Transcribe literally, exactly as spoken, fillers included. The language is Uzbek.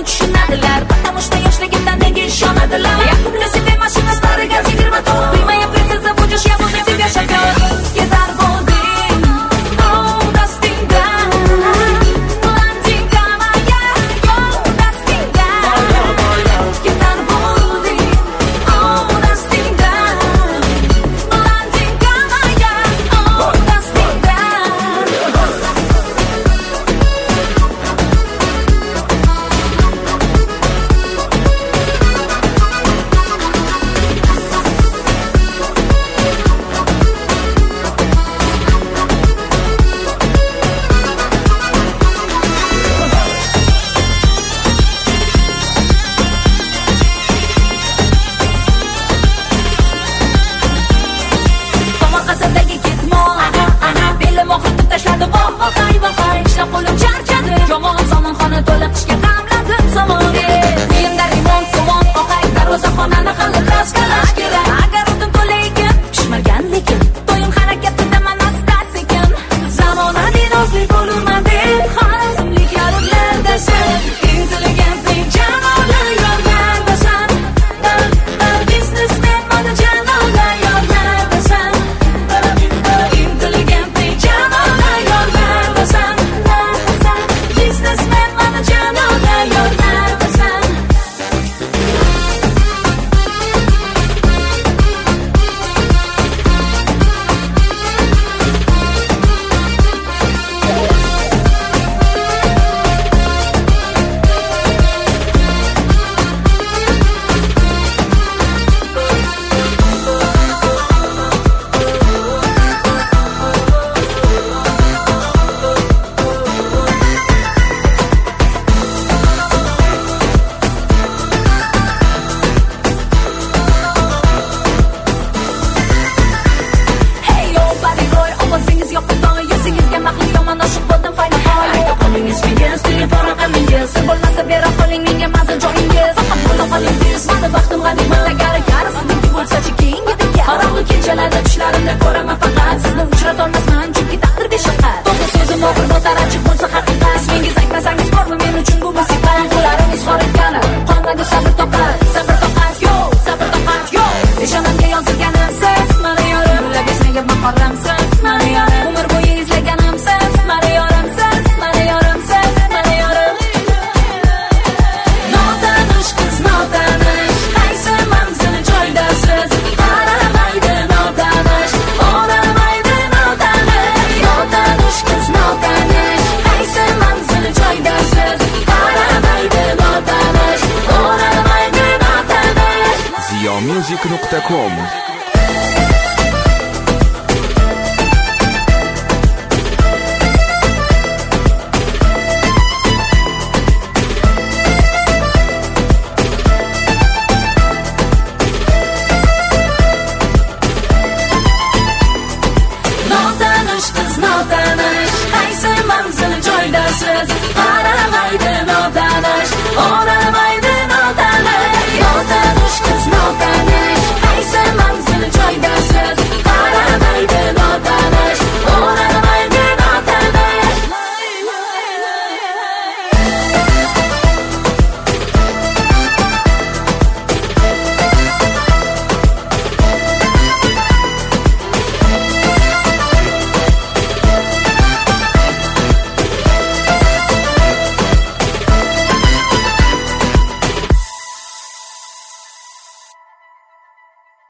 meni tushunadilar. Потому что yoshligimdan menga ishonadilar. Я куплю себе машину старый газ и мотор. Ты моя принцесса, будешь, я буду тебя шофер. Кетар bo'lдing, oh dastingdan. Blandinka moya, oh dastingdan. Ketar bo'lding, oh dastingdan. Blandinka moya, oh dastingdan. Tomorqasidagi ketmon, belim oqitib tashladi voh vohay vohay. Ishlab qo'lim charchadi, yomon somonxona to'la qishga qamladim somon. Uyimda remont somon, oqay darvozaxonani hali kraskalash kerak. Agar o'tin to'la ekan, pishmagan lekin to'yim harakatimdaman asta sekin. Zamonaviy nozli bo'lurman deb xorazmlik yorug'lardasan. Intelligentlik janolar yorlardasan. Biznesmen mana janolar yorlardasan. Intelligentlik janolar yorlardasan. Biznesmen mana janolar yorlardasan. Hey yo body boy, ovozingiz yoqimtoy, yuzingizga mahliyo yomon oshiq bo'ldim fayna hoy. Ayta qo'lingiz figiz, telefon raqamingiz, sir bo'lmasa bera qoling menga mazil joyingiz. Faqat bo'la qolingiz, mani baxtim g'animat tagari kar. Sizniki bo'lsa-chi keyingi bekar. Qorong'u kechalarda tushlarimda ko'raman faqat sizni uchratolmasman, chunki taqdirga shafqat. To'g'ri so'zim og'ir botar, achchiq bo'lsa haqiqat. Ismingiz aytmasangiz bormi men uchun bu musibat. Qo'llarim izhor etgani, qolmadi sabr toqat, sabr toqat yo, sabr toqat yo. Peshonamga yozilganim siz, mani yorim. Labeshnega mahoramsiz, mani yorim. Umr bo'yi izlaganim siz, mani yorim siz, mani yorim siz, mani yorim. Notanish qiz, notanish, qaysi manzil joydasiz? Qaramaydi notanish, o'ramaydi notanish. Notanish qiz, notanish, qaysi manzil joydasiz? Qaramaydi notanish, o'ramaydi notanish. ziyomusic nuqta com